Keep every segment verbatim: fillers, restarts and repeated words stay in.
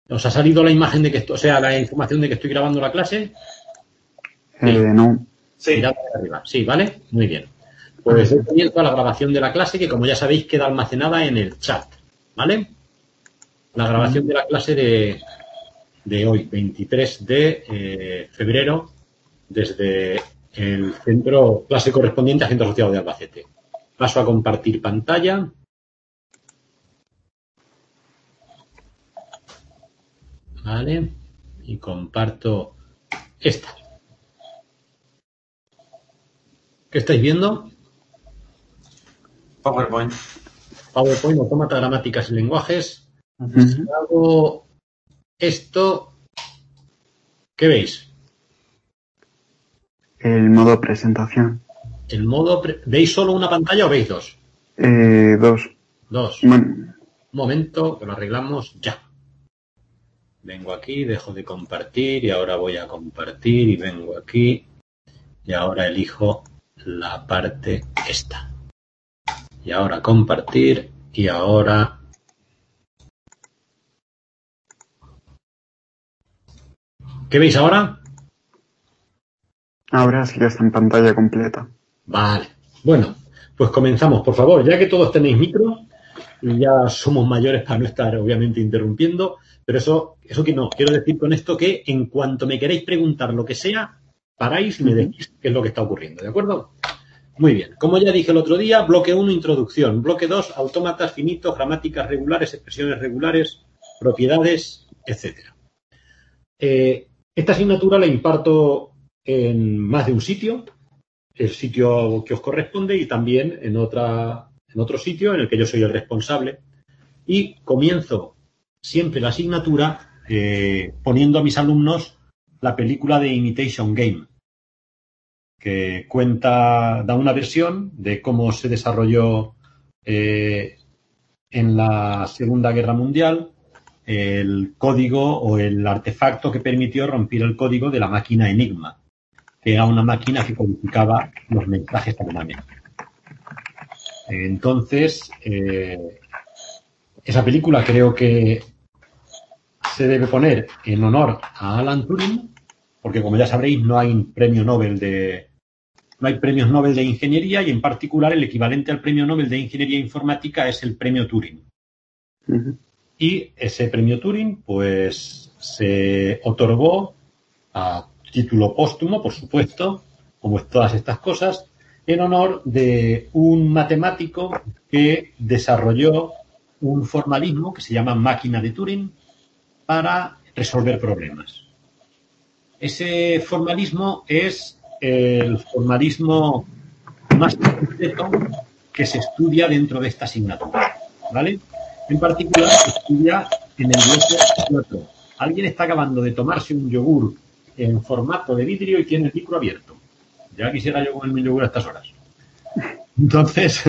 ¿Os ha salido la imagen de que esto, o sea, la información de que estoy grabando la clase? Sí. Eh, no. Sí. Mirad para arriba. Sí, ¿vale? Muy bien. Pues he comienzo la grabación de la clase que, como ya sabéis, queda almacenada en el chat, ¿vale? La grabación de la clase de, de hoy, veintitrés de eh, febrero, desde el centro, clase correspondiente al Centro Asociado de Albacete. Paso a compartir pantalla. Vale. Y comparto esta. ¿Qué estáis viendo? PowerPoint. PowerPoint, autómata, gramáticas y lenguajes. Uh-huh. Si hago esto, ¿qué veis? El modo presentación. El modo pre- ¿Veis solo una pantalla o veis dos? Eh, dos. Dos. Bueno. Un momento, que lo arreglamos ya. Vengo aquí, dejo de compartir y ahora voy a compartir y vengo aquí y ahora elijo la parte esta. Y ahora compartir y ahora... ¿Qué veis ahora? Ahora sí que está en pantalla completa. Vale. Bueno, pues comenzamos, por favor. Ya que todos tenéis micro y ya somos mayores para no estar, obviamente, interrumpiendo, pero eso, eso que no. Quiero decir con esto que en cuanto me queréis preguntar lo que sea, paráis y me decís qué es lo que está ocurriendo, ¿de acuerdo? Muy bien. Como ya dije el otro día, bloque uno, introducción. Bloque dos, autómatas finitos, gramáticas regulares, expresiones regulares, propiedades, etcétera. Eh, esta asignatura la imparto en más de un sitio, el sitio que os corresponde y también en, otra, en otro sitio en el que yo soy el responsable. Y comienzo siempre la asignatura eh, poniendo a mis alumnos la película de Imitation Game, que cuenta, da una versión de cómo se desarrolló eh, en la Segunda Guerra Mundial el código o el artefacto que permitió romper el código de la máquina Enigma, que era una máquina que codificaba los mensajes alemanes. Entonces, eh, esa película creo que se debe poner en honor a Alan Turing, porque como ya sabréis, no hay premio Nobel de no hay premios Nobel de ingeniería y en particular el equivalente al premio Nobel de ingeniería informática es el premio Turing. Uh-huh. Y ese premio Turing, pues, se otorgó a título póstumo, por supuesto, como es todas estas cosas, en honor de un matemático que desarrolló un formalismo que se llama máquina de Turing para resolver problemas. Ese formalismo es el formalismo más completo que se estudia dentro de esta asignatura, ¿vale? En particular, se estudia en el bloque cuatro. Alguien está acabando de tomarse un yogur en formato de vidrio y tiene el micro abierto. Ya quisiera yo comerme un yogur a estas horas. Entonces,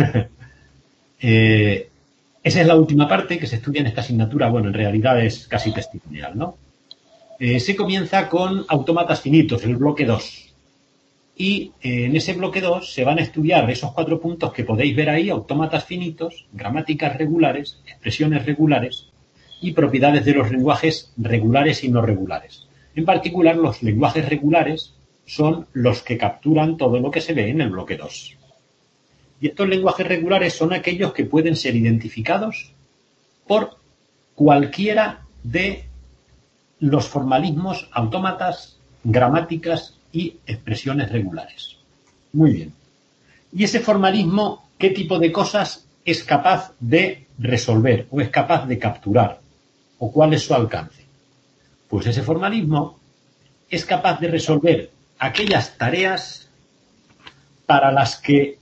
eh, esa es la última parte que se estudia en esta asignatura. Bueno, en realidad es casi testimonial, ¿no? Eh, se comienza con autómatas finitos, el bloque dos. Y eh, en ese bloque dos se van a estudiar esos cuatro puntos que podéis ver ahí, autómatas finitos, gramáticas regulares, expresiones regulares y propiedades de los lenguajes regulares y no regulares. En particular, los lenguajes regulares son los que capturan todo lo que se ve en el bloque dos. Y estos lenguajes regulares son aquellos que pueden ser identificados por cualquiera de los formalismos, autómatas, gramáticas y expresiones regulares. Muy bien. ¿Y ese formalismo qué tipo de cosas es capaz de resolver o es capaz de capturar? ¿O cuál es su alcance? Pues ese formalismo es capaz de resolver aquellas tareas para las que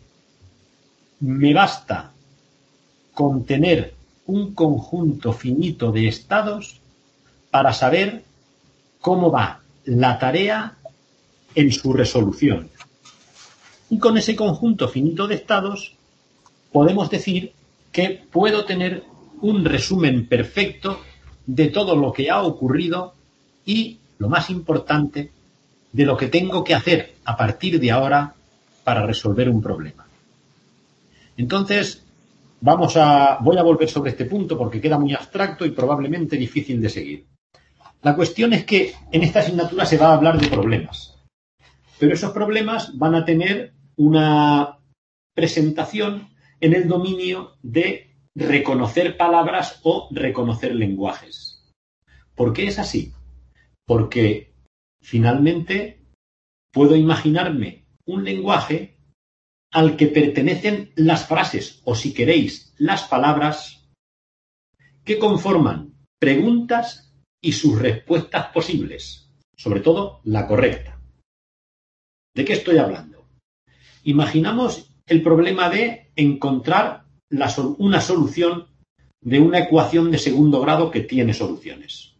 me basta con tener un conjunto finito de estados para saber cómo va la tarea en su resolución. Y con ese conjunto finito de estados podemos decir que puedo tener un resumen perfecto de todo lo que ha ocurrido y, lo más importante, de lo que tengo que hacer a partir de ahora para resolver un problema. Entonces, vamos a, voy a volver sobre este punto porque queda muy abstracto y probablemente difícil de seguir. La cuestión es que en esta asignatura se va a hablar de problemas, pero esos problemas van a tener una presentación en el dominio de reconocer palabras o reconocer lenguajes. ¿Por qué es así? Porque finalmente puedo imaginarme un lenguaje al que pertenecen las frases, o si queréis, las palabras que conforman preguntas y sus respuestas posibles, sobre todo la correcta. ¿De qué estoy hablando? Imaginamos el problema de encontrar la, una solución de una ecuación de segundo grado que tiene soluciones.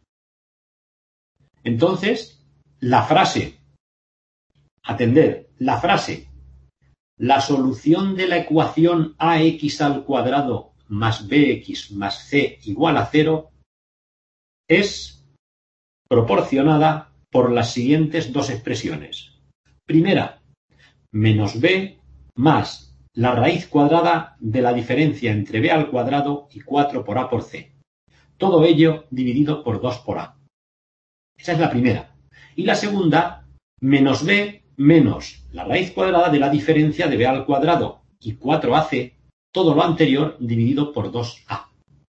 Entonces, la frase, atender, la frase, la solución de la ecuación ax al cuadrado más bx más c igual a cero es proporcionada por las siguientes dos expresiones. Primera, menos b más la raíz cuadrada de la diferencia entre b al cuadrado y cuatro por a por c. Todo ello dividido por dos por a. Esa es la primera. Y la segunda, menos b menos la raíz cuadrada de la diferencia de b al cuadrado y cuatro a c, todo lo anterior dividido por dos a.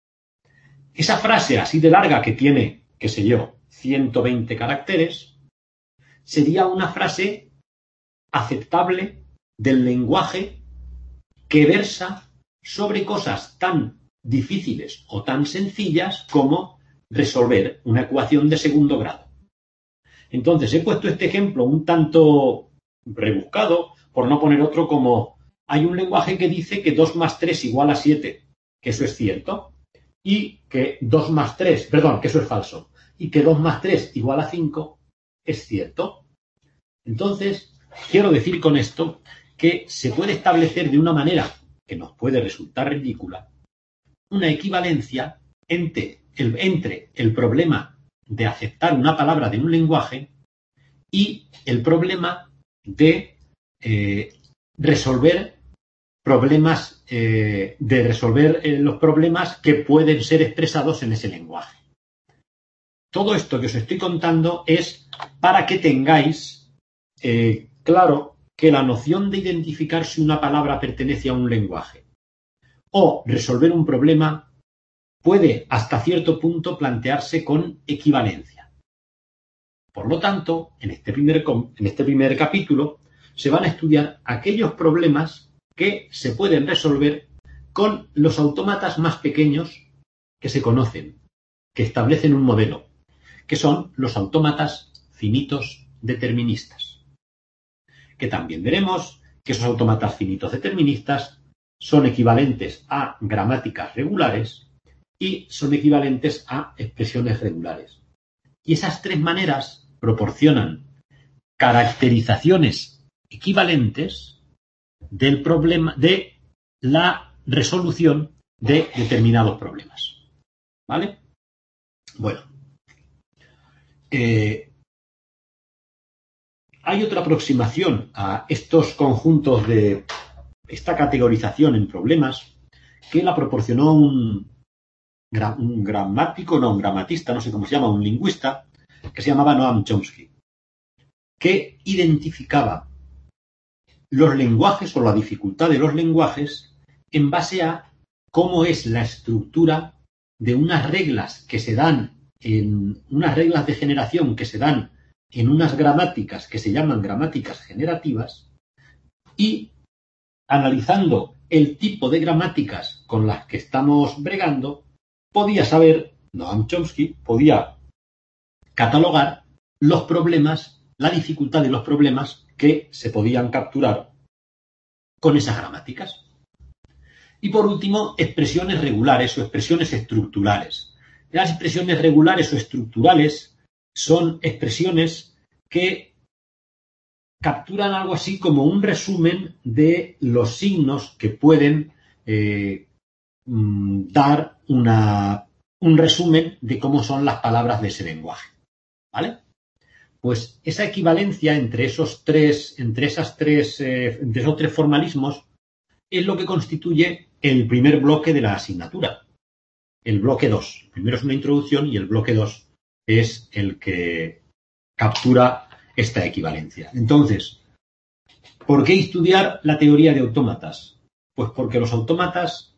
Esa frase así de larga que tiene, qué sé yo, ciento veinte caracteres, sería una frase aceptable del lenguaje que versa sobre cosas tan difíciles o tan sencillas como resolver una ecuación de segundo grado. Entonces, he puesto este ejemplo un tanto rebuscado, por no poner otro como hay un lenguaje que dice que dos más tres igual a siete, que eso es cierto, y que dos más tres, perdón, que eso es falso, y que dos más tres igual a cinco es cierto. Entonces, quiero decir con esto que se puede establecer de una manera que nos puede resultar ridícula una equivalencia entre el, entre el problema de aceptar una palabra de un lenguaje y el problema de eh, resolver problemas, eh, de resolver eh, los problemas que pueden ser expresados en ese lenguaje. Todo esto que os estoy contando es para que tengáis eh, claro que la noción de identificar si una palabra pertenece a un lenguaje o resolver un problema puede hasta cierto punto plantearse con equivalencia. Por lo tanto, en este primer, en este primer capítulo se van a estudiar aquellos problemas que se pueden resolver con los autómatas más pequeños que se conocen, que establecen un modelo, que son los autómatas finitos deterministas. Que también veremos que esos autómatas finitos deterministas son equivalentes a gramáticas regulares y son equivalentes a expresiones regulares. Y esas tres maneras proporcionan caracterizaciones equivalentes del problema, de la resolución de determinados problemas. ¿Vale? Bueno. Eh, hay otra aproximación a estos conjuntos de esta categorización en problemas que la proporcionó un, un gramático, no, un gramatista, no sé cómo se llama, un lingüista, que se llamaba Noam Chomsky, que identificaba los lenguajes o la dificultad de los lenguajes en base a cómo es la estructura de unas reglas que se dan en unas reglas de generación que se dan en unas gramáticas que se llaman gramáticas generativas y analizando el tipo de gramáticas con las que estamos bregando, podía saber, Noam Chomsky podía catalogar los problemas, la dificultad de los problemas que se podían capturar con esas gramáticas. Y por último, expresiones regulares o expresiones estructurales. Las expresiones regulares o estructurales son expresiones que capturan algo así como un resumen de los signos que pueden eh, dar una, un resumen de cómo son las palabras de ese lenguaje. ¿Vale? Pues esa equivalencia entre esos tres, entre esas tres, eh, entre esos tres formalismos es lo que constituye el primer bloque de la asignatura. El bloque dos. El primero es una introducción y el bloque dos es el que captura esta equivalencia. Entonces, ¿por qué estudiar la teoría de autómatas? Pues porque los autómatas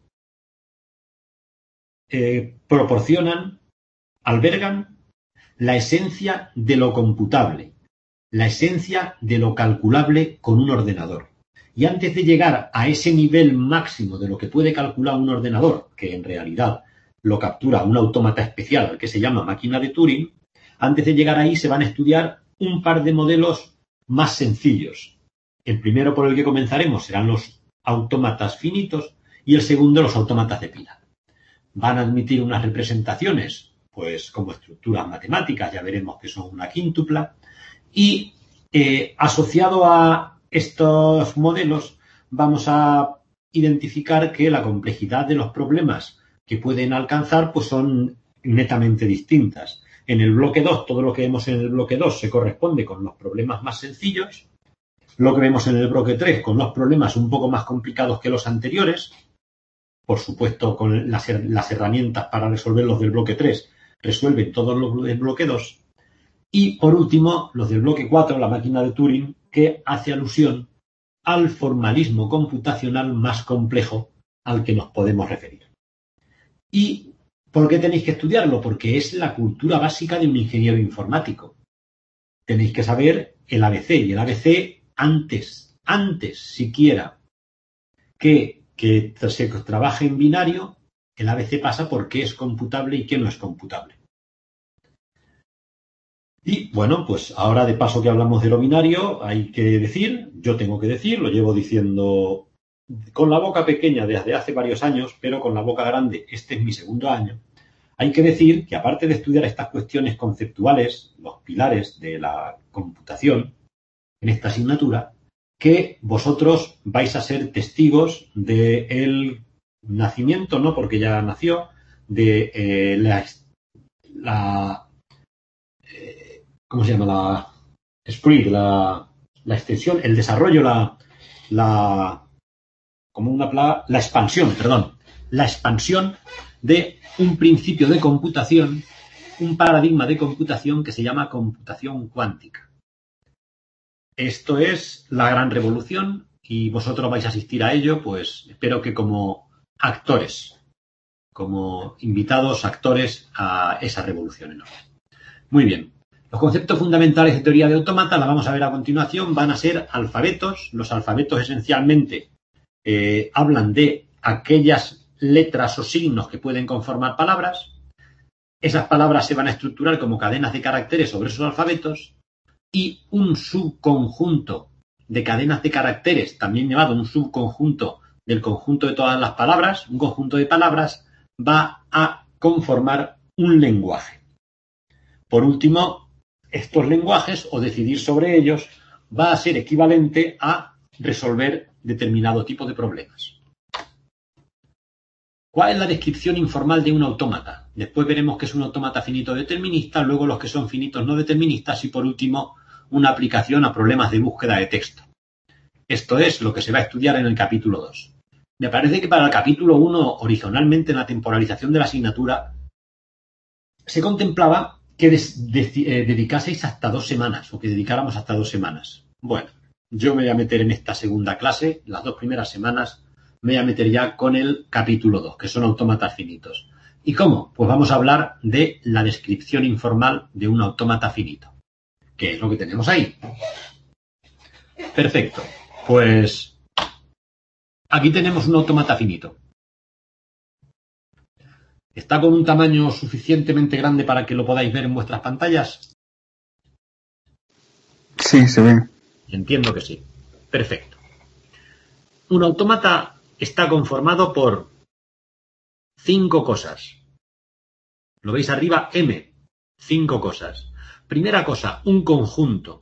eh, proporcionan, albergan la esencia de lo computable, la esencia de lo calculable con un ordenador. Y antes de llegar a ese nivel máximo de lo que puede calcular un ordenador, que en realidad lo captura un autómata especial, al que se llama máquina de Turing, antes de llegar ahí se van a estudiar un par de modelos más sencillos. El primero por el que comenzaremos serán los autómatas finitos y el segundo los autómatas de pila. Van a admitir unas representaciones, pues como estructuras matemáticas, ya veremos que son una quíntupla, y eh, asociado a estos modelos vamos a identificar que la complejidad de los problemas que pueden alcanzar pues son netamente distintas. En el bloque dos, todo lo que vemos en el bloque dos se corresponde con los problemas más sencillos. Lo que vemos en el bloque tres con los problemas un poco más complicados que los anteriores. Por supuesto, con las, las herramientas para resolverlos del bloque tres resuelven todos los del bloque dos. Y, por último, los del bloque cuatro, la máquina de Turing, que hace alusión al formalismo computacional más complejo al que nos podemos referir. ¿Y por qué tenéis que estudiarlo? Porque es la cultura básica de un ingeniero informático. Tenéis que saber el A B C, y el A B C antes, antes siquiera que, que se trabaje en binario, el A B C pasa por qué es computable y qué no es computable. Y bueno, pues ahora de paso que hablamos de lo binario, hay que decir, yo tengo que decir, lo llevo diciendo con la boca pequeña desde hace varios años, pero con la boca grande, este es mi segundo año, hay que decir que aparte de estudiar estas cuestiones conceptuales, los pilares de la computación en esta asignatura, que vosotros vais a ser testigos del nacimiento, no porque ya nació, de eh, la, la ¿cómo se llama? La spree, la, la extensión, el desarrollo, la, la, como una plaga, la expansión, perdón, la expansión de un principio de computación, un paradigma de computación que se llama computación cuántica. Esto es la gran revolución y vosotros vais a asistir a ello, pues espero que como actores, como invitados actores a esa revolución enorme. Muy bien. Los conceptos fundamentales de teoría de autómatas, la vamos a ver a continuación, van a ser alfabetos. Los alfabetos esencialmente eh, hablan de aquellas letras o signos que pueden conformar palabras. Esas palabras se van a estructurar como cadenas de caracteres sobre esos alfabetos y un subconjunto de cadenas de caracteres, también llamado un subconjunto del conjunto de todas las palabras, un conjunto de palabras, va a conformar un lenguaje. Por último, estos lenguajes o decidir sobre ellos va a ser equivalente a resolver determinado tipo de problemas. ¿Cuál es la descripción informal de un autómata? Después veremos qué es un autómata finito determinista, luego los que son finitos no deterministas y por último una aplicación a problemas de búsqueda de texto. Esto es lo que se va a estudiar en el capítulo dos. Me parece que para el capítulo uno, originalmente en la temporalización de la asignatura, se contemplaba que des, de, eh, dedicaseis hasta dos semanas o que dedicáramos hasta dos semanas. Bueno, yo me voy a meter en esta segunda clase, las dos primeras semanas me voy a meter ya con el capítulo dos, que son autómatas finitos. ¿Y cómo? Pues vamos a hablar de la descripción informal de un autómata finito, que es lo que tenemos ahí. Perfecto. Pues aquí tenemos un autómata finito. ¿Está con un tamaño suficientemente grande para que lo podáis ver en vuestras pantallas? Sí, se ve. Entiendo que sí. Perfecto. Un autómata está conformado por cinco cosas. ¿Lo veis arriba? M. Cinco cosas. Primera cosa, un conjunto.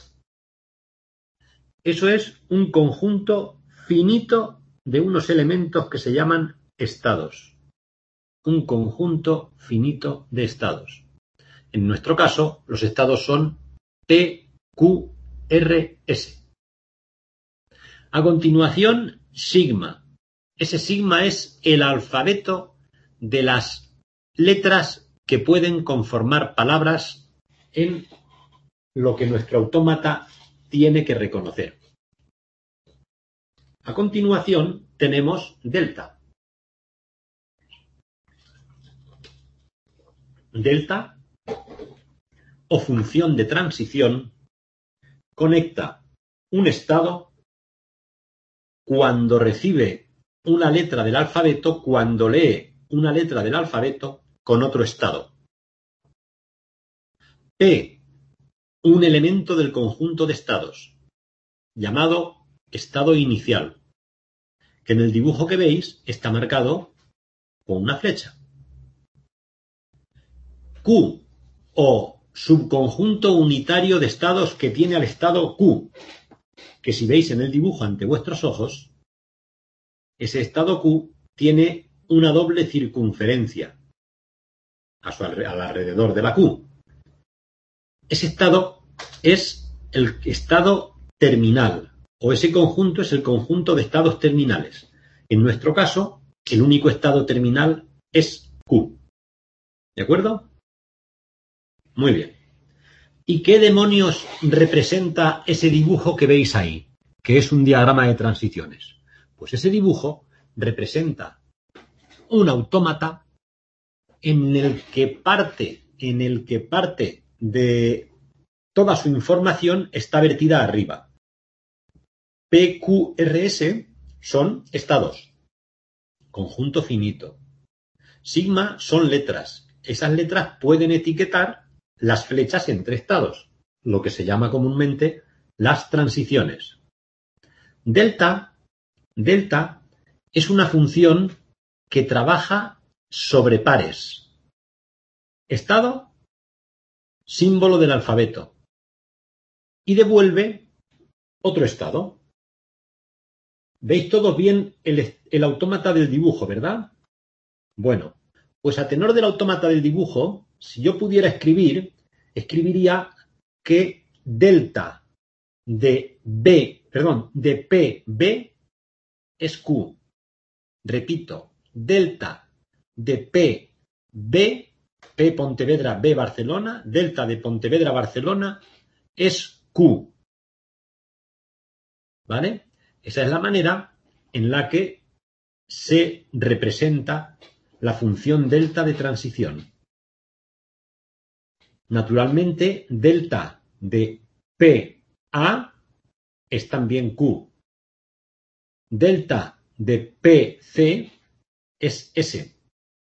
Eso es un conjunto finito de unos elementos que se llaman estados. Un conjunto finito de estados. En nuestro caso, los estados son P, Q, R, S. A continuación, sigma. Ese sigma es el alfabeto de las letras que pueden conformar palabras en lo que nuestro autómata tiene que reconocer. A continuación tenemos delta. Delta, o función de transición, conecta un estado cuando recibe una letra del alfabeto, cuando lee una letra del alfabeto con otro estado. P, un elemento del conjunto de estados, llamado estado inicial, que en el dibujo que veis está marcado con una flecha. Q, o subconjunto unitario de estados que tiene al estado Q, que si veis en el dibujo ante vuestros ojos, ese estado Q tiene una doble circunferencia a su alre- al alrededor de la Q. Ese estado es el estado terminal, o ese conjunto es el conjunto de estados terminales. En nuestro caso, el único estado terminal es Q. ¿De acuerdo? Muy bien. ¿Y qué demonios representa ese dibujo que veis ahí? Que es un diagrama de transiciones. Pues ese dibujo representa un autómata en el que parte, en el que parte de toda su información está vertida arriba. P, Q, R, S son estados, conjunto finito. Sigma son letras. Esas letras pueden etiquetar las flechas entre estados, lo que se llama comúnmente las transiciones. Delta, delta es una función que trabaja sobre pares. Estado, símbolo del alfabeto. Y devuelve otro estado. ¿Veis todos bien el, el autómata del dibujo, verdad? Bueno, pues a tenor del autómata del dibujo, si yo pudiera escribir, escribiría que delta de B, perdón, de P B es Q. Repito, delta de P B, P Pontevedra, B Barcelona, delta de Pontevedra, Barcelona es Q. ¿Vale? Esa es la manera en la que se representa la función delta de transición. Naturalmente, delta de P A es también Q. Delta de P C es S.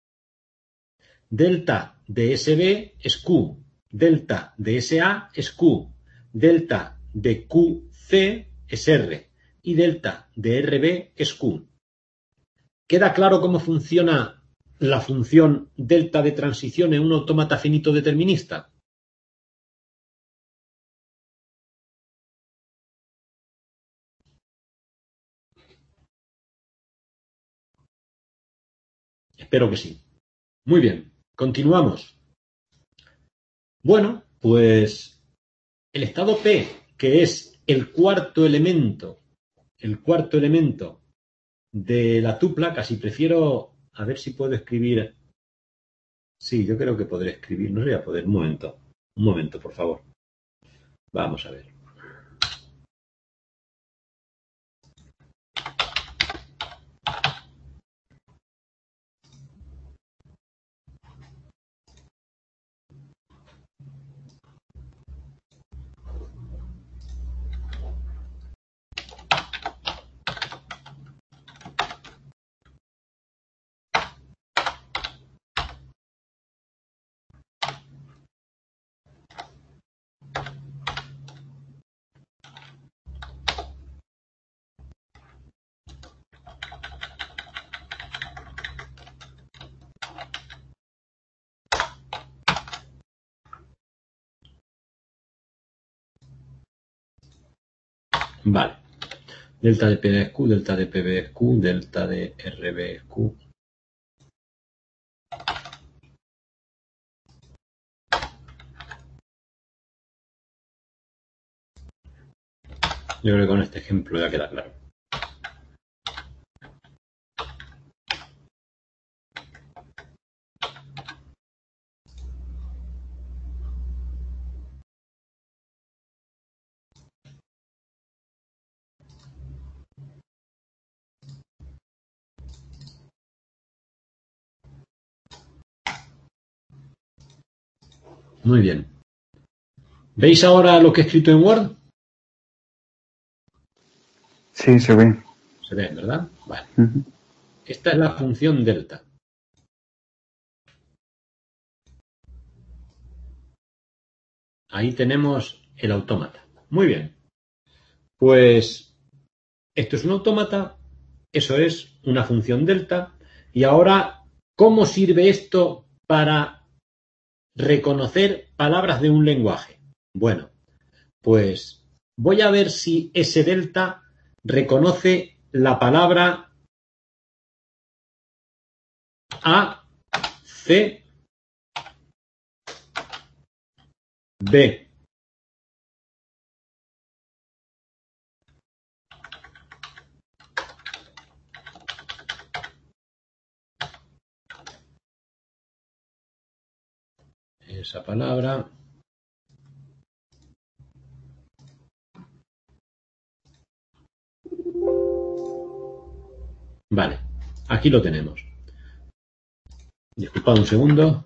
Delta de S B es Q. Delta de S A es Q. Delta de Q C es R. Y delta de R B es Q. ¿Queda claro cómo funciona la función delta de transición en un autómata finito determinista? Espero que sí. Muy bien, continuamos. Bueno, pues el estado P, que es el cuarto elemento, el cuarto elemento de la tupla, casi prefiero, a ver si puedo escribir. Sí, yo creo que podré escribir, no sé, a poder. Un momento, un momento, por favor. Vamos a ver. Vale. Delta de P D es Q, delta de P B es Q, delta de R B es Q. Yo creo que con este ejemplo ya queda claro. Muy bien. ¿Veis ahora lo que he escrito en Word? Sí, se ve. Se ve, ¿verdad? Vale. Ujú. Esta es la función delta. Ahí tenemos el autómata. Muy bien. Pues esto es un autómata, eso es una función delta. Y ahora, ¿cómo sirve esto para reconocer palabras de un lenguaje? Bueno, pues voy a ver si ese delta reconoce la palabra A, C, B. Esa palabra. Vale, aquí lo tenemos. Disculpad un segundo.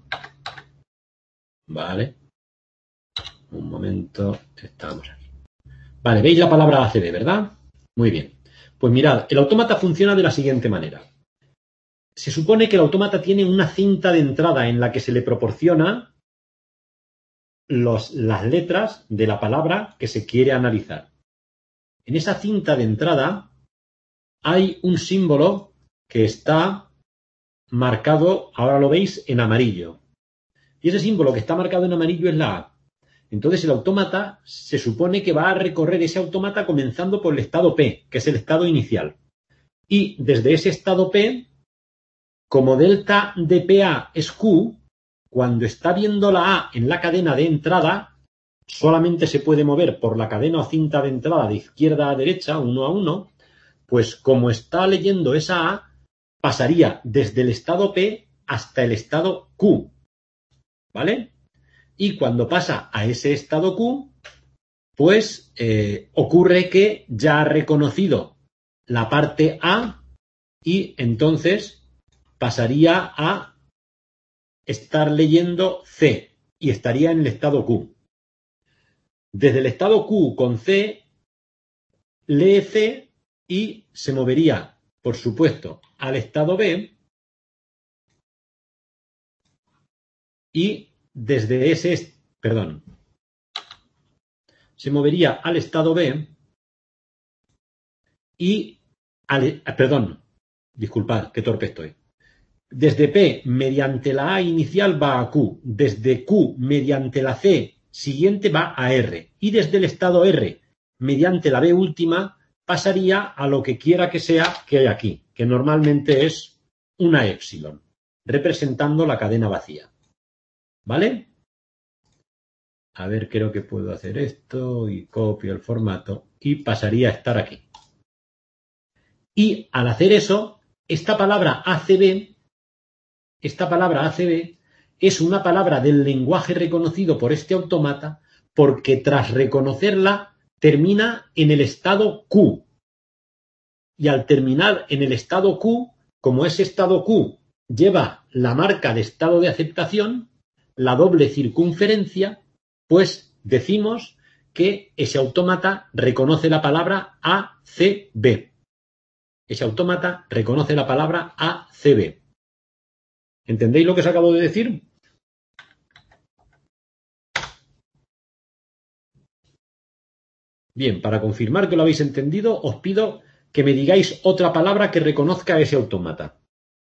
Vale. Un momento. Estamos aquí. Vale, veis la palabra A C B, ¿verdad? Muy bien. Pues mirad, el autómata funciona de la siguiente manera. Se supone que el autómata tiene una cinta de entrada en la que se le proporciona los, las letras de la palabra que se quiere analizar. En esa cinta de entrada hay un símbolo que está marcado, ahora lo veis, en amarillo. Y ese símbolo que está marcado en amarillo es la A. Entonces el autómata se supone que va a recorrer ese autómata comenzando por el estado P, que es el estado inicial. Y desde ese estado P, como delta de P A es Q, cuando está viendo la A en la cadena de entrada, solamente se puede mover por la cadena o cinta de entrada de izquierda a derecha, uno a uno, pues como está leyendo esa A, pasaría desde el estado P hasta el estado Q. ¿Vale? Y cuando pasa a ese estado Q, pues eh, ocurre que ya ha reconocido la parte A y entonces pasaría a estar leyendo C y estaría en el estado Q. Desde el estado Q con C, lee C y se movería, por supuesto, al estado B y desde ese, perdón, se movería al estado B y, al, perdón, disculpad, qué torpe estoy. Desde P, mediante la A inicial, va a Q. Desde Q, mediante la C siguiente, va a R. Y desde el estado R, mediante la B última, pasaría a lo que quiera que sea que hay aquí, que normalmente es una épsilon, representando la cadena vacía. ¿Vale? A ver, creo que puedo hacer esto y copio el formato y pasaría a estar aquí. Y al hacer eso, esta palabra A C B, esta palabra A C B es una palabra del lenguaje reconocido por este autómata porque tras reconocerla termina en el estado Q. Y al terminar en el estado Q, como ese estado Q lleva la marca de estado de aceptación, la doble circunferencia, pues decimos que ese autómata reconoce la palabra A C B. Ese autómata reconoce la palabra A C B. ¿Entendéis lo que os acabo de decir? Bien, para confirmar que lo habéis entendido, os pido que me digáis otra palabra que reconozca a ese autómata.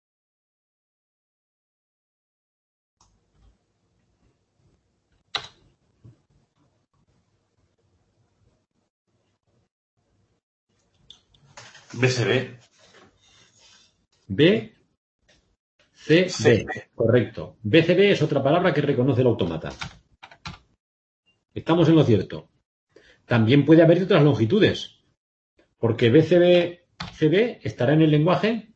B C B. B, C, C. B. Correcto. B C B es otra palabra que reconoce el autómata. Estamos en lo cierto. También puede haber otras longitudes, porque B C B, C B estará en el lenguaje.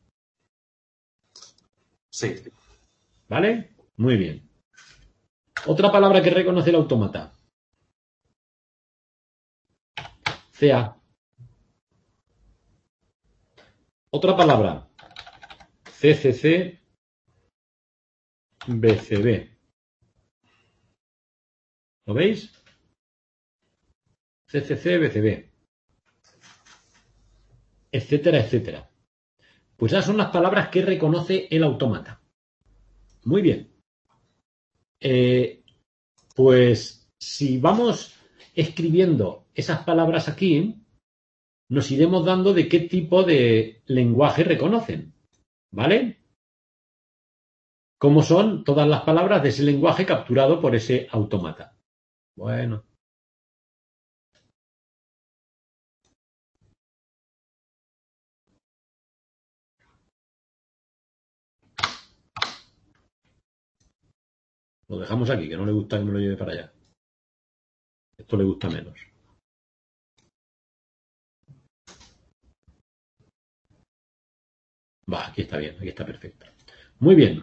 Sí. ¿Vale? Muy bien. Otra palabra que reconoce el autómata. C A. Otra palabra. C C C, B C B. ¿Lo veis? C C C, B C B. Etcétera, etcétera. Pues esas son las palabras que reconoce el autómata. Muy bien. Eh, pues si vamos escribiendo esas palabras aquí, nos iremos dando de qué tipo de lenguaje reconocen. ¿Vale? Cómo son todas las palabras de ese lenguaje capturado por ese autómata. Bueno. Lo dejamos aquí, que no le gusta que me lo lleve para allá. Esto le gusta menos. Va, aquí está bien, aquí está perfecto. Muy bien.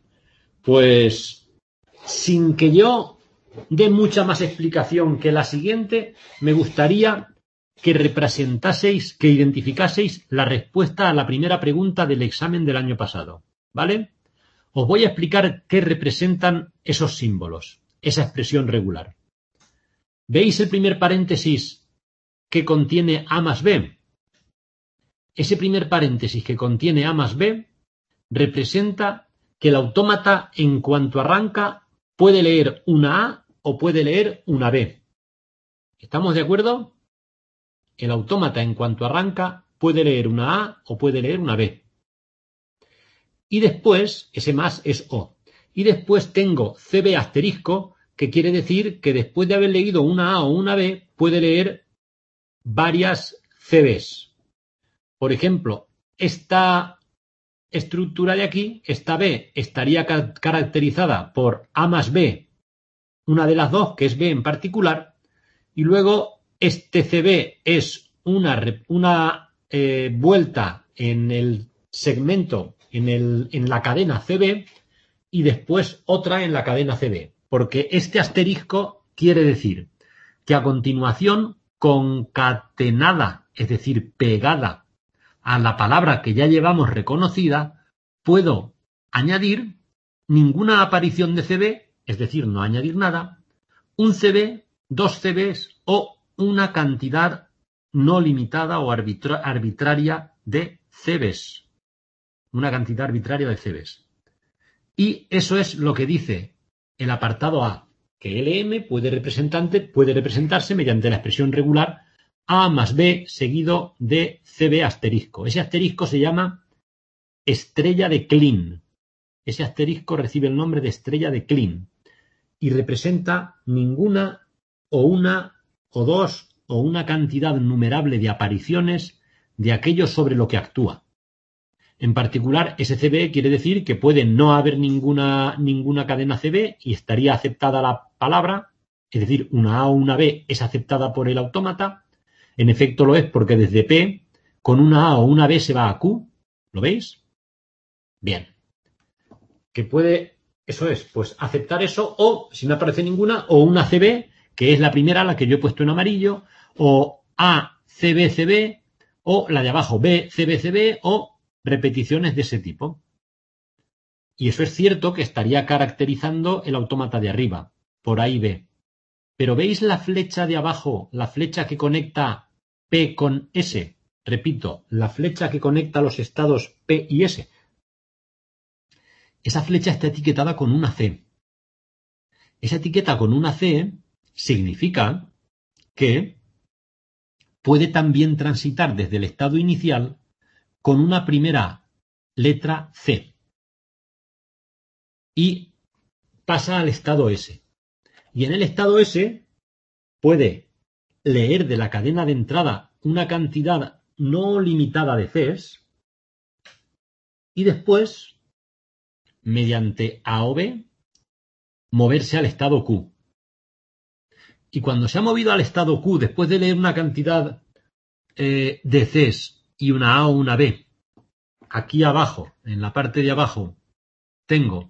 Pues sin que yo dé mucha más explicación que la siguiente, me gustaría que representaseis, que identificaseis la respuesta a la primera pregunta del examen del año pasado. ¿Vale? Os voy a explicar qué representan esos símbolos, esa expresión regular. ¿Veis el primer paréntesis que contiene A más B? Ese primer paréntesis que contiene A más B representa que el autómata, en cuanto arranca, puede leer una A o puede leer una B. ¿Estamos de acuerdo? El autómata, en cuanto arranca, puede leer una A o puede leer una B. Y después, ese más es O. Y después tengo C B asterisco, que quiere decir que después de haber leído una A o una B, puede leer varias C Bs. Por ejemplo, esta estructura de aquí, esta B, estaría ca caracterizada por A más B, una de las dos, que es B en particular, y luego este C B es una, una eh, vuelta en el segmento, en, el, en la cadena C B, y después otra en la cadena C B, porque este asterisco quiere decir que a continuación, concatenada, es decir, pegada a la palabra que ya llevamos reconocida, puedo añadir ninguna aparición de C B, es decir, no añadir nada, un C B, dos C Bs o una cantidad no limitada o arbitra arbitraria de C Bs. Una cantidad arbitraria de C Bs. Y eso es lo que dice el apartado A, que L M puede, representante, puede representarse mediante la expresión regular A más B seguido de C B asterisco. Ese asterisco se llama estrella de Kleene. Ese asterisco recibe el nombre de estrella de Kleene y representa ninguna o una o dos o una cantidad numerable de apariciones de aquello sobre lo que actúa. En particular, ese C B quiere decir que puede no haber ninguna, ninguna cadena C B y estaría aceptada la palabra, es decir, una A o una B es aceptada por el autómata. En efecto lo es porque desde P, con una A o una B se va a Q. ¿Lo veis? Bien. Que puede, eso es, pues aceptar eso o, si no aparece ninguna, o una C B, que es la primera, la que yo he puesto en amarillo, o A, C B, C B, o la de abajo, B, C B, C B, o repeticiones de ese tipo. Y eso es cierto que estaría caracterizando el autómata de arriba, por A y B. Pero ¿veis la flecha de abajo, la flecha que conecta P con S? Repito, la flecha que conecta los estados P y S. Esa flecha está etiquetada con una C. Esa etiqueta con una C significa que puede también transitar desde el estado inicial con una primera letra C y pasa al estado S. Y en el estado S puede leer de la cadena de entrada una cantidad no limitada de Cs y después, mediante A o B, moverse al estado Q. Y cuando se ha movido al estado Q, después de leer una cantidad eh, de Cs y una A o una B, aquí abajo, en la parte de abajo, tengo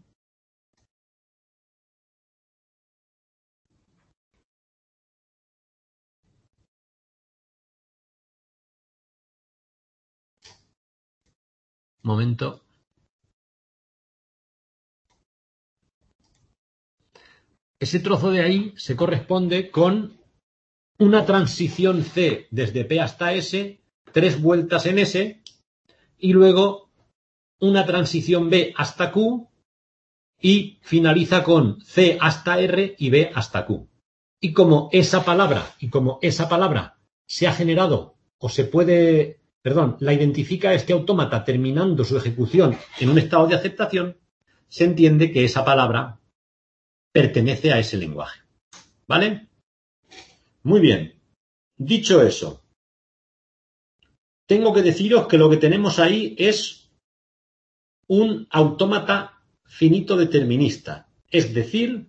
momento. ese trozo de ahí se corresponde con una transición C desde P hasta S, tres vueltas en S, y luego una transición B hasta Q, y finaliza con C hasta R y B hasta Q. Y como esa palabra, y como esa palabra se ha generado, o se puede, perdón, la identifica este autómata terminando su ejecución en un estado de aceptación, se entiende que esa palabra pertenece a ese lenguaje. ¿Vale? Muy bien. Dicho eso, tengo que deciros que lo que tenemos ahí es un autómata finito determinista. Es decir,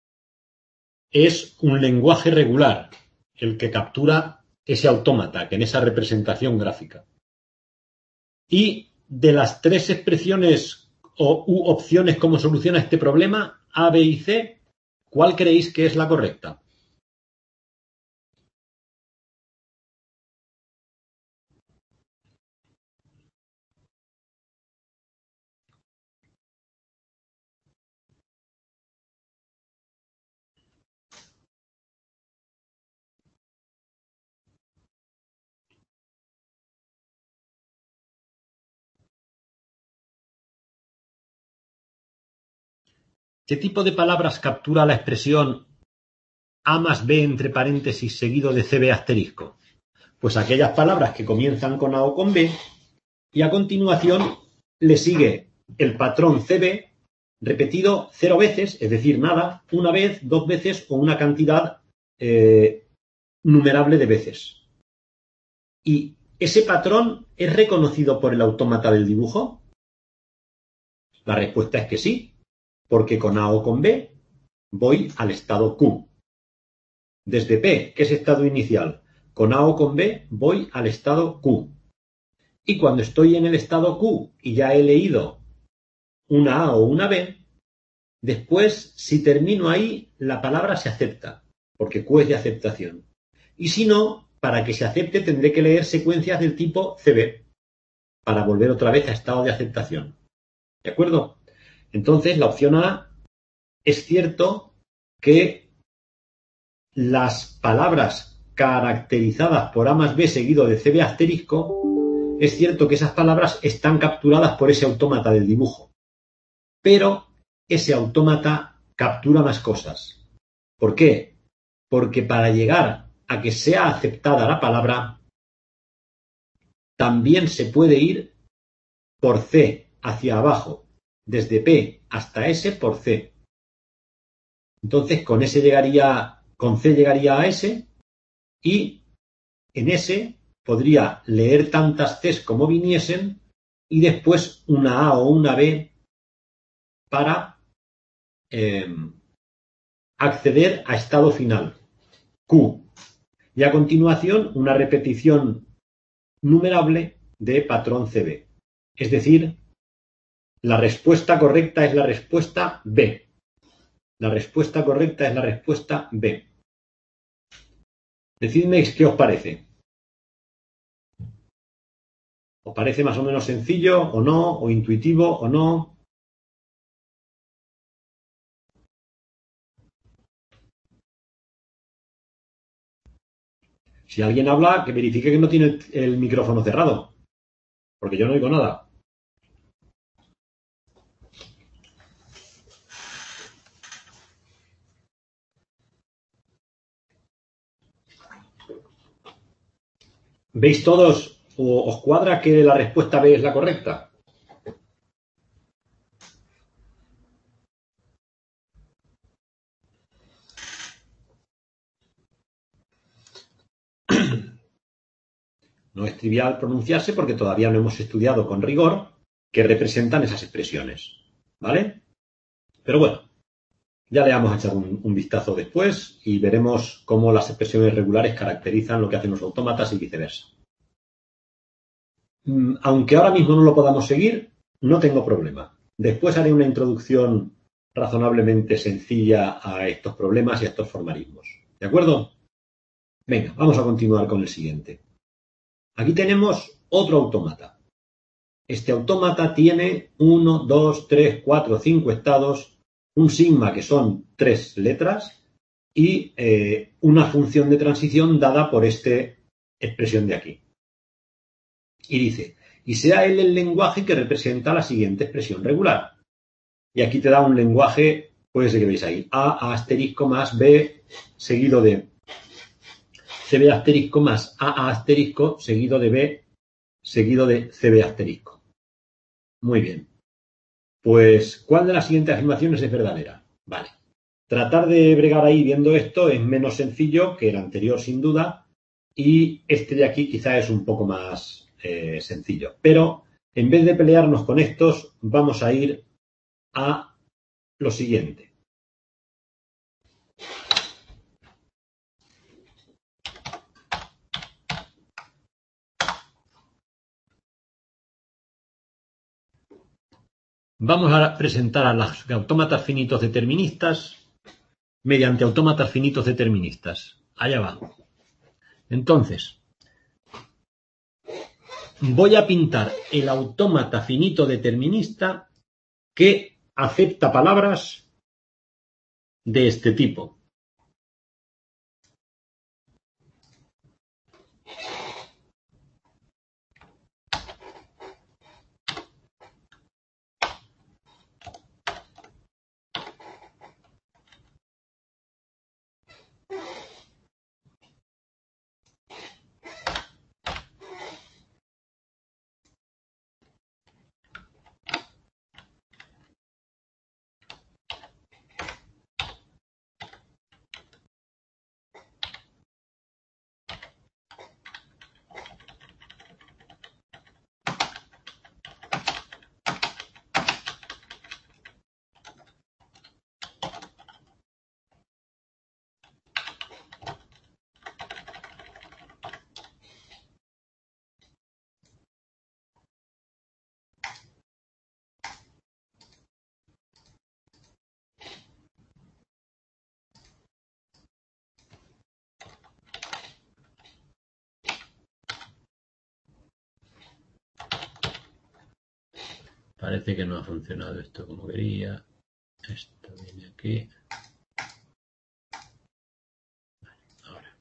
es un lenguaje regular el que captura ese autómata, que en esa representación gráfica. Y de las tres expresiones o u opciones como soluciona este problema, A, B y C, ¿cuál creéis que es la correcta? ¿Qué tipo de palabras captura la expresión A más B entre paréntesis seguido de C B asterisco? Pues aquellas palabras que comienzan con A o con B y a continuación le sigue el patrón C B repetido cero veces, es decir, nada, una vez, dos veces o una cantidad eh, numerable de veces. ¿Y ese patrón es reconocido por el autómata del dibujo? La respuesta es que sí, porque con A o con B voy al estado Q. Desde P, que es estado inicial, con A o con B voy al estado Q. Y cuando estoy en el estado Q y ya he leído una A o una B, después, si termino ahí, la palabra se acepta, porque Q es de aceptación. Y si no, para que se acepte tendré que leer secuencias del tipo C B, para volver otra vez a estado de aceptación. ¿De acuerdo? Entonces, la opción A es cierto que las palabras caracterizadas por A más B seguido de C B asterisco, es cierto que esas palabras están capturadas por ese autómata del dibujo. Pero ese autómata captura más cosas. ¿Por qué? Porque para llegar a que sea aceptada la palabra, también se puede ir por C hacia abajo, desde P hasta S por C. Entonces con S llegaría, con C llegaría a S y en S podría leer tantas Cs como viniesen y después una A o una B para eh, acceder a estado final, Q. Y a continuación una repetición numerable de patrón C B. Es decir, la respuesta correcta es la respuesta B. La respuesta correcta es la respuesta B. Decidme qué os parece. ¿Os parece más o menos sencillo o no? ¿O intuitivo o no? Si alguien habla, que verifique que no tiene el, el micrófono cerrado, porque yo no oigo nada. ¿Veis todos o os cuadra que la respuesta B es la correcta? No es trivial pronunciarse porque todavía no hemos estudiado con rigor qué representan esas expresiones, ¿vale? Pero bueno, ya le vamos a echar un, un vistazo después y veremos cómo las expresiones regulares caracterizan lo que hacen los autómatas y viceversa. Aunque ahora mismo no lo podamos seguir, no tengo problema. Después haré una introducción razonablemente sencilla a estos problemas y a estos formalismos. ¿De acuerdo? Venga, vamos a continuar con el siguiente. Aquí tenemos otro autómata. Este autómata tiene uno, dos, tres, cuatro, cinco estados un sigma que son tres letras y eh, una función de transición dada por esta expresión de aquí. Y dice, y sea él el lenguaje que representa la siguiente expresión regular. Y aquí te da un lenguaje, pues que veis ahí, A, A asterisco más B seguido de C B asterisco más A, A asterisco seguido de B seguido de C B asterisco. Muy bien. Pues, ¿cuál de las siguientes afirmaciones es verdadera? Vale. Tratar de bregar ahí viendo esto es menos sencillo que el anterior, sin duda, y este de aquí quizá es un poco más eh, sencillo. Pero, en vez de pelearnos con estos, vamos a ir a lo siguiente. Vamos a presentar a los autómatas finitos deterministas mediante autómatas finitos deterministas. Allá va. Entonces, voy a pintar el autómata finito determinista que acepta palabras de este tipo. Parece que no ha funcionado esto como quería. Esto viene aquí. Vale, ahora.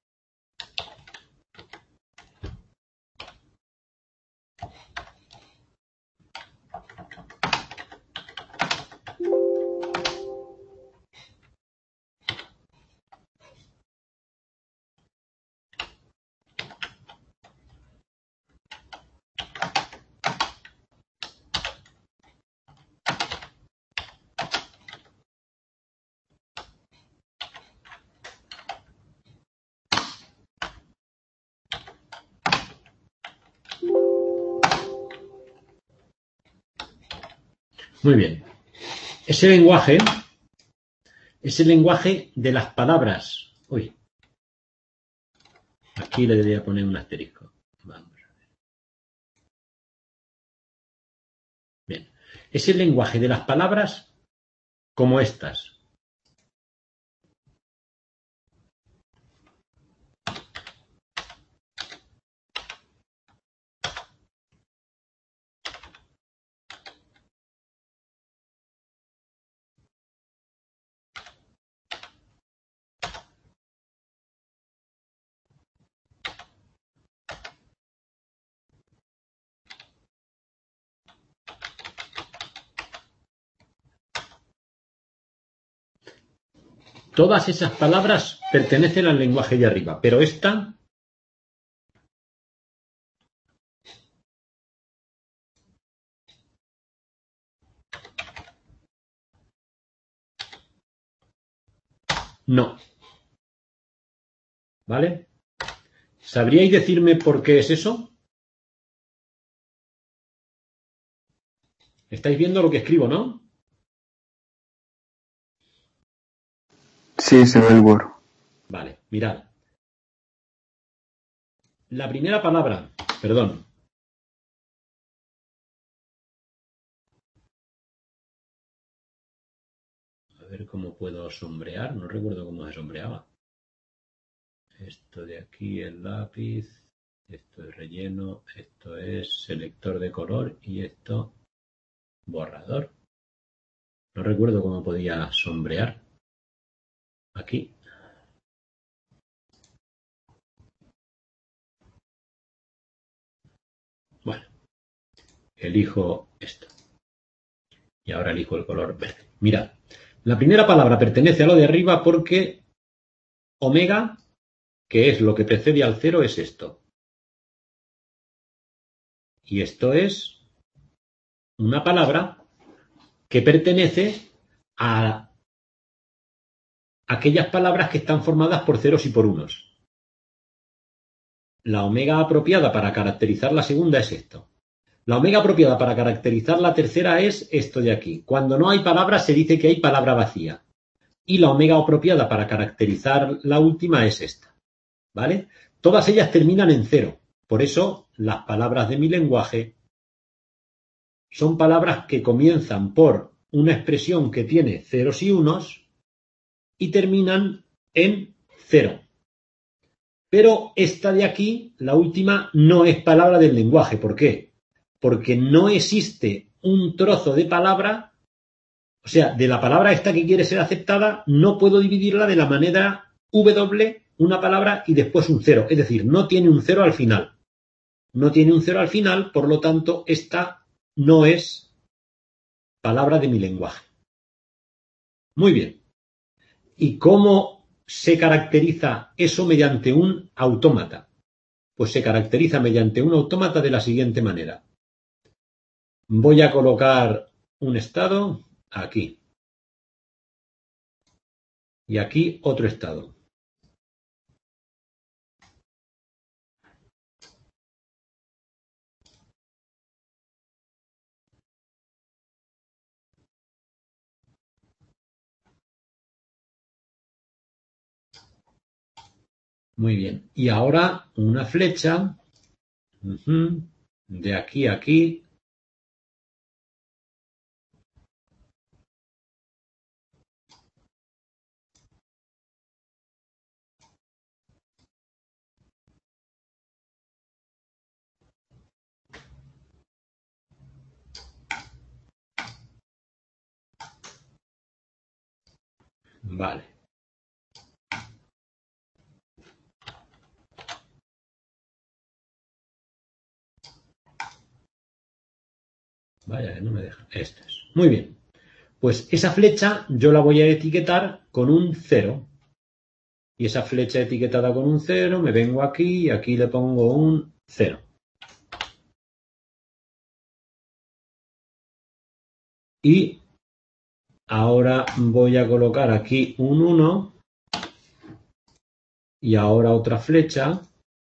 Muy bien. Ese lenguaje es el lenguaje de las palabras. Uy. Aquí le debería poner un asterisco. Vamos a ver. Bien. Es el lenguaje de las palabras como estas. Todas esas palabras pertenecen al lenguaje de arriba, pero esta no. ¿Vale? ¿Sabríais decirme por qué es eso? ¿Estáis viendo lo que escribo, no? Sí, se ve el Word. Vale, mirad. La primera palabra, perdón. A ver cómo puedo sombrear. No recuerdo cómo se sombreaba. Esto de aquí, el lápiz. Esto es relleno. Esto es selector de color. Y esto, borrador. No recuerdo cómo podía sombrear. Aquí. Bueno, elijo esto. Y ahora elijo el color verde. Mirad, la primera palabra pertenece a lo de arriba porque omega, que es lo que precede al cero, es esto. Y esto es una palabra que pertenece a aquellas palabras que están formadas por ceros y por unos. La omega apropiada para caracterizar la segunda es esto. La omega apropiada para caracterizar la tercera es esto de aquí. Cuando no hay palabra se dice que hay palabra vacía. Y la omega apropiada para caracterizar la última es esta. ¿Vale? Todas ellas terminan en cero. Por eso las palabras de mi lenguaje son palabras que comienzan por una expresión que tiene ceros y unos y terminan en cero. Pero esta de aquí, la última, no es palabra del lenguaje. ¿Por qué? Porque no existe un trozo de palabra, o sea, de la palabra esta que quiere ser aceptada, no puedo dividirla de la manera W, una palabra y después un cero. Es decir, no tiene un cero al final. No tiene un cero al final, por lo tanto, esta no es palabra de mi lenguaje. Muy bien. ¿Y cómo se caracteriza eso mediante un autómata? Pues se caracteriza mediante un autómata de la siguiente manera. Voy a colocar un estado aquí. Y aquí otro estado. Muy bien. Y ahora una flecha uh-huh, de aquí a aquí. Vale. Vaya, que no me deja. Esto es. Muy bien. Pues esa flecha yo la voy a etiquetar con un cero. Y esa flecha etiquetada con un cero, me vengo aquí y aquí le pongo un cero. Y ahora voy a colocar aquí un uno. Y ahora otra flecha.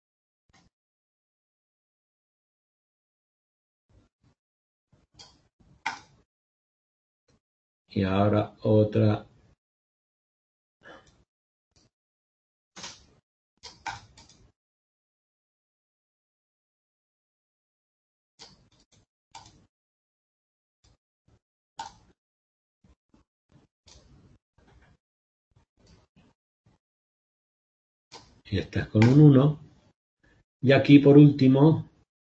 Y ahora otra. Y esta es con un uno. Y aquí por último.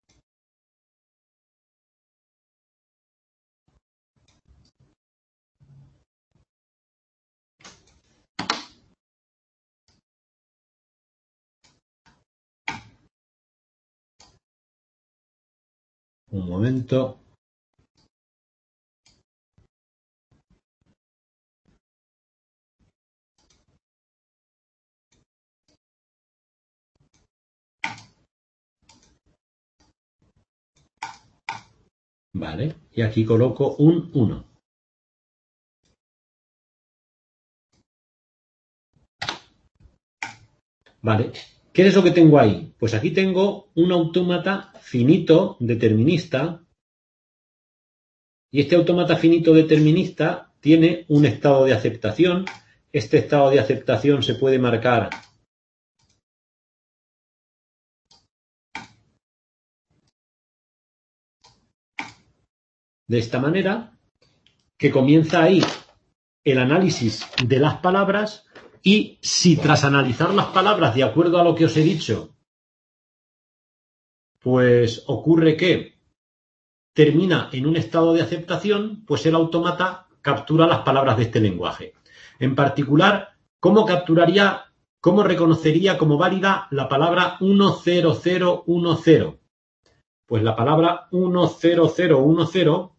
Un momento. Vale. Y aquí coloco un uno. Vale. ¿Qué es lo que tengo ahí? Pues aquí tengo un autómata finito determinista. Y este autómata finito determinista tiene un estado de aceptación. Este estado de aceptación se puede marcar de esta manera, que comienza ahí el análisis de las palabras y si tras analizar las palabras de acuerdo a lo que os he dicho, pues ocurre que termina en un estado de aceptación, pues el autómata captura las palabras de este lenguaje. En particular, ¿cómo capturaría, cómo reconocería como válida la palabra uno cero cero uno cero? Pues la palabra uno cero cero uno cero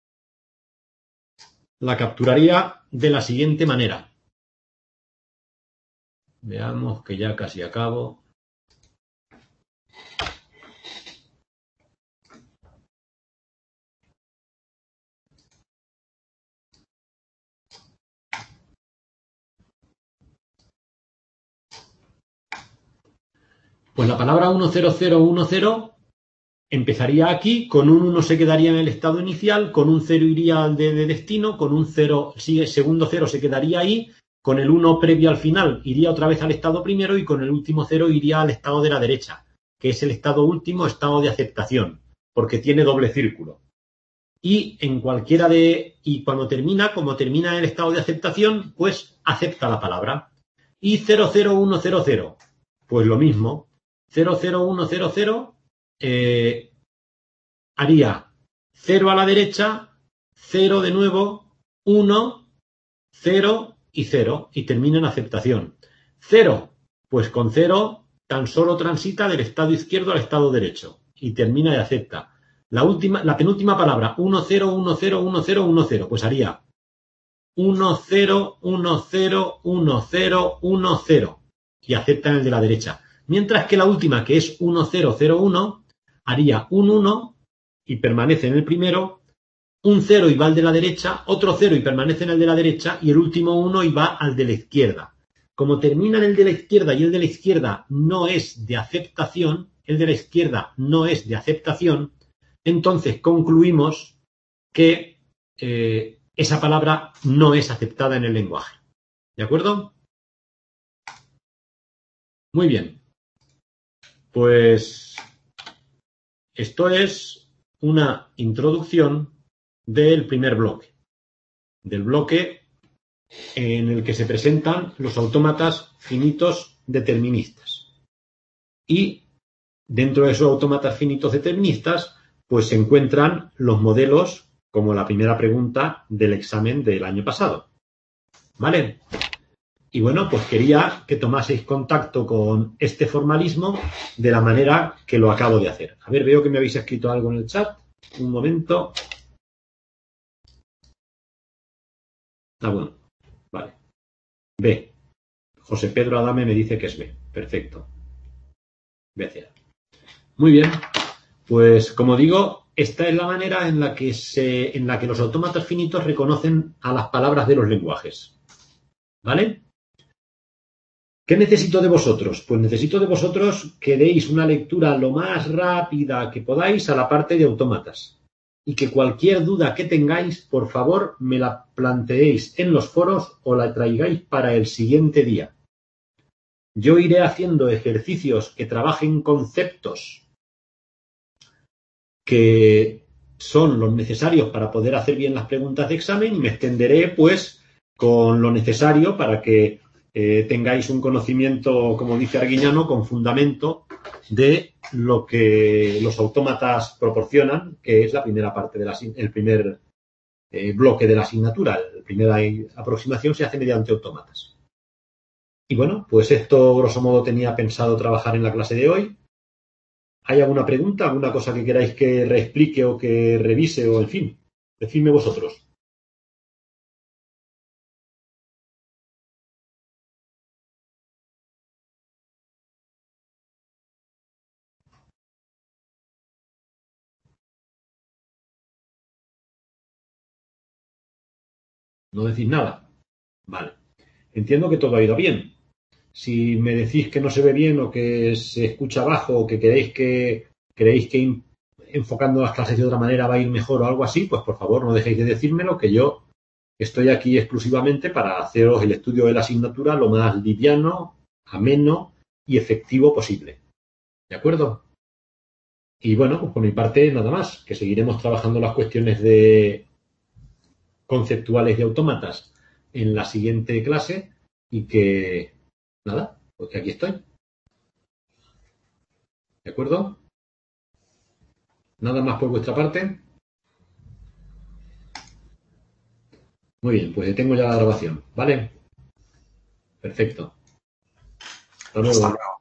la capturaría de la siguiente manera. Veamos que ya casi acabo. Pues la palabra uno cero cero uno cero empezaría aquí, con un uno se quedaría en el estado inicial, con un cero iría al de, de destino, con un cero, sigue, segundo cero se quedaría ahí, con el uno previo al final iría otra vez al estado primero y con el último cero iría al estado de la derecha, que es el estado último, estado de aceptación, porque tiene doble círculo. Y en cualquiera de, y cuando termina, como termina el estado de aceptación, pues acepta la palabra. Y cero cero uno cero cero, pues lo mismo, cero cero uno cero cero, eh, haría cero a la derecha, cero de nuevo, uno, cero y cero, y termina en aceptación. cero, pues con cero tan solo transita del estado izquierdo al estado derecho, y termina y acepta. La última, la penúltima palabra, uno cero uno cero uno cero uno cero, pues haría uno cero uno cero uno cero uno cero, y acepta en el de la derecha. Mientras que la última, que es uno cero cero uno, haría un uno y permanece en el primero, un cero y va al de la derecha, otro cero y permanece en el de la derecha, y el último uno y va al de la izquierda. Como termina en el de la izquierda y el de la izquierda no es de aceptación, el de la izquierda no es de aceptación, entonces concluimos que eh, esa palabra no es aceptada en el lenguaje. ¿De acuerdo? Muy bien. Pues esto es una introducción del primer bloque, del bloque en el que se presentan los autómatas finitos deterministas. Y dentro de esos autómatas finitos deterministas, pues se encuentran los modelos, como la primera pregunta del examen del año pasado. ¿Vale? Y bueno, pues quería que tomaseis contacto con este formalismo de la manera que lo acabo de hacer. A ver, veo que me habéis escrito algo en el chat. Un momento. Ah, bueno. Vale. B. José Pedro Adame me dice que es B. Perfecto. B hacia. Muy bien. Pues como digo, esta es la manera en la que se, en la que los autómatas finitos reconocen a las palabras de los lenguajes. ¿Vale? ¿Qué necesito de vosotros? Pues necesito de vosotros que deis una lectura lo más rápida que podáis a la parte de autómatas. Y que cualquier duda que tengáis, por favor, me la planteéis en los foros o la traigáis para el siguiente día. Yo iré haciendo ejercicios que trabajen conceptos que son los necesarios para poder hacer bien las preguntas de examen y me extenderé, pues, con lo necesario para que eh, tengáis un conocimiento, como dice Arguiñano, con fundamento de lo que los autómatas proporcionan, que es la primera parte de la, el primer eh, bloque de la asignatura. La primera aproximación se hace mediante autómatas. Y bueno, pues esto, grosso modo, tenía pensado trabajar en la clase de hoy. ¿Hay alguna pregunta, alguna cosa que queráis que reexplique o que revise o en fin? Decidme vosotros. ¿No decís nada? Vale. Entiendo que todo ha ido bien. Si me decís que no se ve bien o que se escucha bajo o que queréis que creéis que enfocando las clases de otra manera va a ir mejor o algo así, pues por favor no dejéis de decírmelo, que yo estoy aquí exclusivamente para haceros el estudio de la asignatura lo más liviano, ameno y efectivo posible. ¿De acuerdo? Y bueno, pues por mi parte nada más, que seguiremos trabajando las cuestiones de conceptuales de autómatas en la siguiente clase y que nada, pues que aquí estoy. ¿De acuerdo? Nada más por vuestra parte. Muy bien, pues detengo ya la grabación, ¿vale? Perfecto. Hasta luego. Hasta luego.